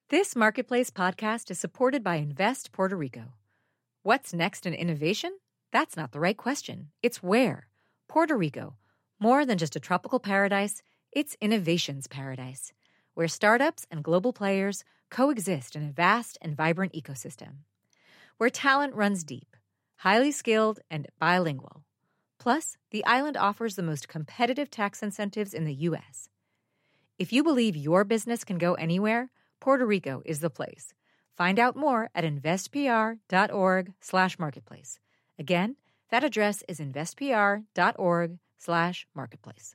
This Marketplace podcast is supported by Invest Puerto Rico. What's next in innovation? That's not the right question. It's where. Puerto Rico. More than just a tropical paradise, it's innovation's paradise, where startups and global players coexist in a vast and vibrant ecosystem. Where talent runs deep, highly skilled, and bilingual. Plus, the island offers the most competitive tax incentives in the U.S. If you believe your business can go anywhere, Puerto Rico is the place. Find out more at investpr.org/marketplace. Again, that address is investpr.org/marketplace.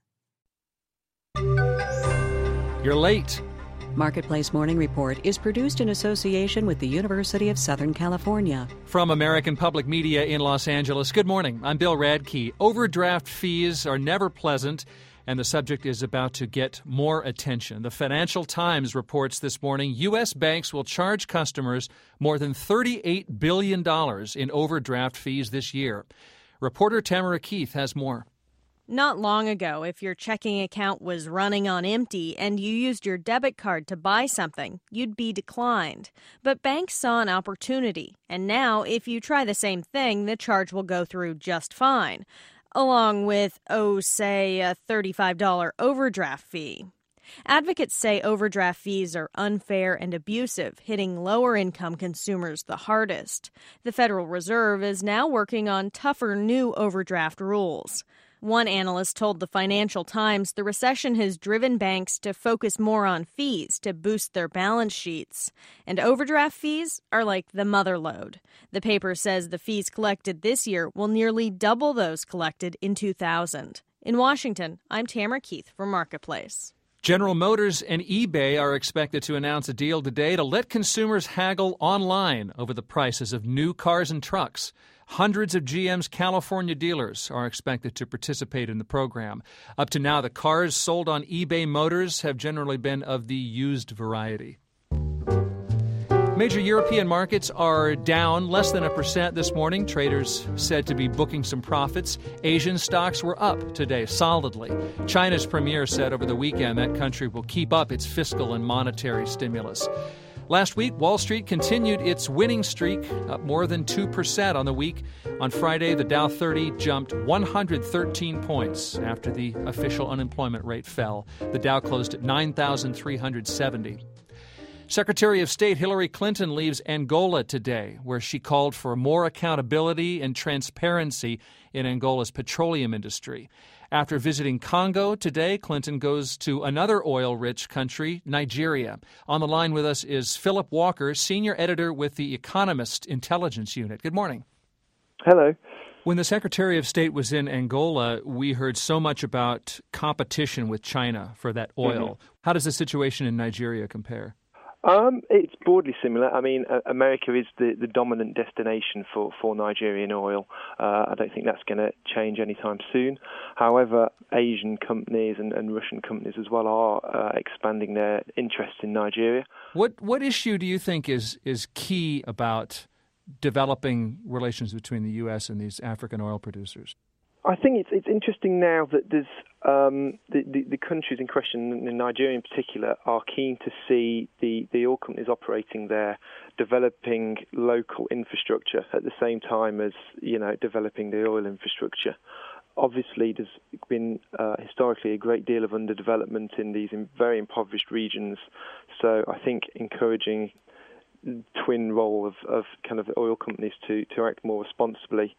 You're late. Marketplace Morning Report is produced in association with the University of Southern California. From American Public Media in Los Angeles, good morning. I'm Bill Radke. Overdraft fees are never pleasant, and the subject is about to get more attention. The Financial Times reports this morning U.S. banks will charge customers more than $38 billion in overdraft fees this year. Reporter Tamara Keith has more. Not long ago, if your checking account was running on empty and you used your debit card to buy something, you'd be declined. But banks saw an opportunity, and now if you try the same thing, the charge will go through just fine, along with, say, a $35 overdraft fee. Advocates say overdraft fees are unfair and abusive, hitting lower-income consumers the hardest. The Federal Reserve is now working on tougher new overdraft rules. One analyst told the Financial Times the recession has driven banks to focus more on fees to boost their balance sheets. And overdraft fees are like the mother lode. The paper says the fees collected this year will nearly double those collected in 2000. In Washington, I'm Tamara Keith for Marketplace. General Motors and eBay are expected to announce a deal today to let consumers haggle online over the prices of new cars and trucks. Hundreds of GM's California dealers are expected to participate in the program. Up to now, the cars sold on eBay Motors have generally been of the used variety. Major European markets are down less than 1% this morning. Traders said to be booking some profits. Asian stocks were up today solidly. China's premier said over the weekend that country will keep up its fiscal and monetary stimulus. Last week, Wall Street continued its winning streak, up more than 2% on the week. On Friday, the Dow 30 jumped 113 points after the official unemployment rate fell. The Dow closed at 9,370. Secretary of State Hillary Clinton leaves Angola today, where she called for more accountability and transparency in Angola's petroleum industry. After visiting Congo today, Clinton goes to another oil-rich country, Nigeria. On the line with us is Philip Walker, senior editor with The Economist Intelligence Unit. Good morning. Hello. When the Secretary of State was in Angola, we heard so much about competition with China for that oil. How does the situation in Nigeria compare? It's broadly similar. I mean, America is the dominant destination for Nigerian oil. I don't think that's going to change anytime soon. However, Asian companies and Russian companies as well are expanding their interest in Nigeria. What issue do you think is key about developing relations between the U.S. and these African oil producers? I think it's interesting now that there's the countries in question, in Nigeria in particular, are keen to see the oil companies operating there developing local infrastructure at the same time as developing the oil infrastructure. Obviously, there's been historically a great deal of underdevelopment in these very impoverished regions. So I think encouraging twin role of kind of the oil companies to act more responsibly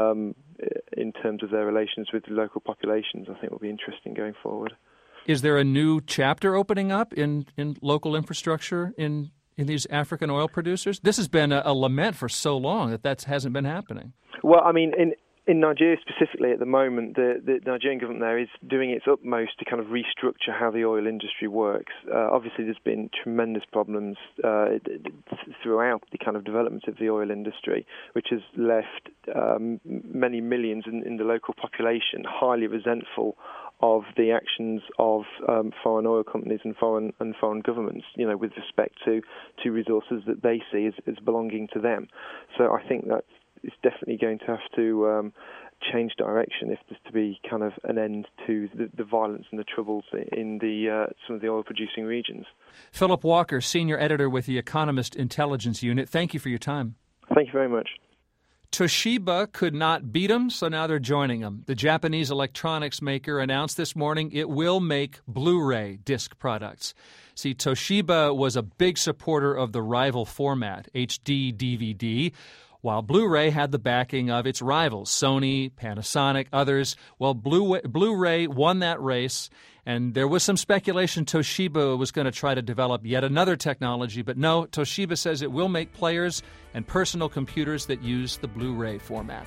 in terms of their relations with the local populations, I think will be interesting going forward. Is there a new chapter opening up in local infrastructure in these African oil producers? This has been a lament for so long that hasn't been happening. Well, I mean, in Nigeria specifically at the moment, the Nigerian government there is doing its utmost to kind of restructure how the oil industry works. Obviously, there's been tremendous problems throughout the kind of development of the oil industry, which has left many millions in the local population highly resentful of the actions of foreign oil companies and foreign governments, with respect to resources that they see as belonging to them. So I think that it's definitely going to have to change direction if there's to be kind of an end to the violence and the troubles in some of the oil-producing regions. Philip Walker, Senior Editor with the Economist Intelligence Unit, thank you for your time. Thank you very much. Toshiba could not beat them, so now they're joining them. The Japanese electronics maker announced this morning it will make Blu-ray disc products. See, Toshiba was a big supporter of the rival format, HD DVD, while Blu-ray had the backing of its rivals, Sony, Panasonic, others. Well, Blu-ray won that race, and there was some speculation Toshiba was going to try to develop yet another technology, but no, Toshiba says it will make players and personal computers that use the Blu-ray format.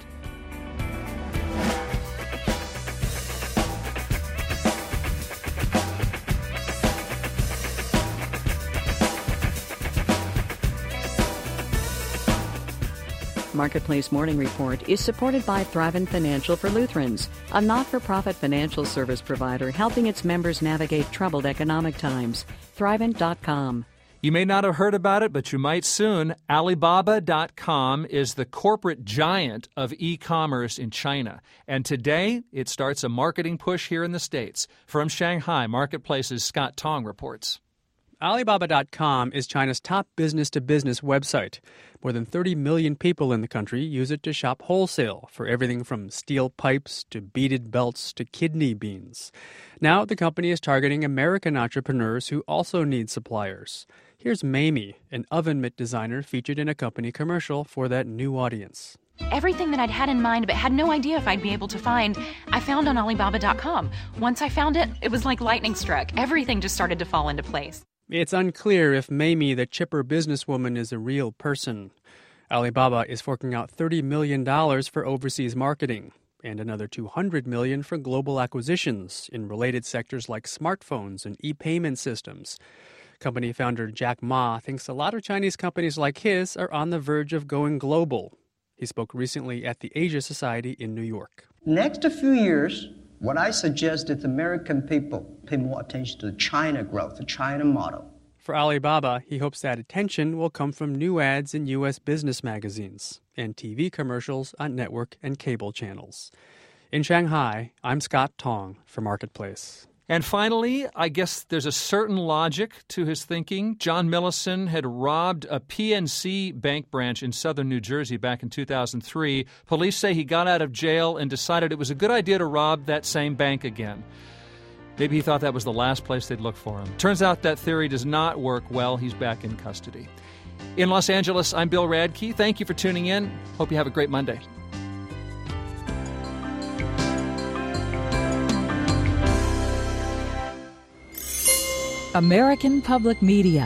Marketplace Morning Report is supported by Thrivent Financial for Lutherans, a not-for-profit financial service provider helping its members navigate troubled economic times. Thrivent.com. You may not have heard about it, but you might soon. Alibaba.com is the corporate giant of e-commerce in China. And today, it starts a marketing push here in the States. From Shanghai, Marketplace's Scott Tong reports. Alibaba.com is China's top business-to-business website. More than 30 million people in the country use it to shop wholesale for everything from steel pipes to beaded belts to kidney beans. Now the company is targeting American entrepreneurs who also need suppliers. Here's Mamie, an oven mitt designer featured in a company commercial for that new audience. Everything that I'd had in mind but had no idea if I'd be able to find, I found on Alibaba.com. Once I found it, it was like lightning struck. Everything just started to fall into place. It's unclear if Mamie, the chipper businesswoman, is a real person. Alibaba is forking out $30 million for overseas marketing and another $200 million for global acquisitions in related sectors like smartphones and e-payment systems. Company founder Jack Ma thinks a lot of Chinese companies like his are on the verge of going global. He spoke recently at the Asia Society in New York. Next few years, what I suggest is American people pay more attention to China growth, the China model. For Alibaba, he hopes that attention will come from new ads in U.S. business magazines and TV commercials on network and cable channels. In Shanghai, I'm Scott Tong for Marketplace. And finally, I guess there's a certain logic to his thinking. John Millison had robbed a PNC bank branch in southern New Jersey back in 2003. Police say he got out of jail and decided it was a good idea to rob that same bank again. Maybe he thought that was the last place they'd look for him. Turns out that theory does not work well. He's back in custody. In Los Angeles, I'm Bill Radke. Thank you for tuning in. Hope you have a great Monday. American Public Media.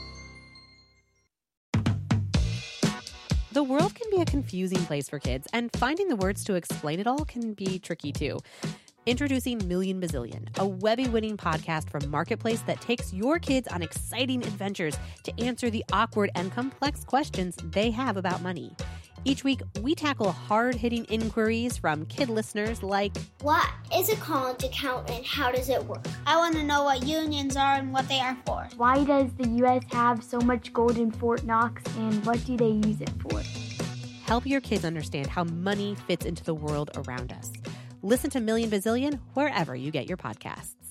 The world can be a confusing place for kids, and finding the words to explain it all can be tricky too. Introducing Million Bazillion, a Webby-winning podcast from Marketplace that takes your kids on exciting adventures to answer the awkward and complex questions they have about money. Each week, we tackle hard-hitting inquiries from kid listeners like, what is a college account and how does it work? I want to know what unions are and what they are for. Why does the U.S. have so much gold in Fort Knox and what do they use it for? Help your kids understand how money fits into the world around us. Listen to Million Bazillion wherever you get your podcasts.